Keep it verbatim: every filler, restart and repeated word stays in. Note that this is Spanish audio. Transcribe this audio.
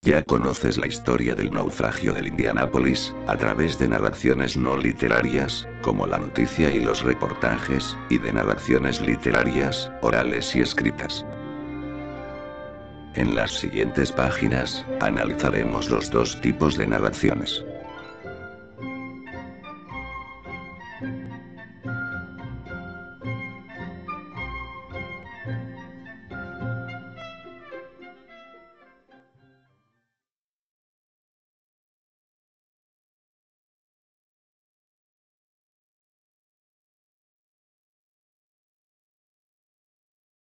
Ya conoces la historia del naufragio del Indianápolis, a través de narraciones no literarias, como la noticia y los reportajes, y de narraciones literarias, orales y escritas. En las siguientes páginas, analizaremos los dos tipos de narraciones.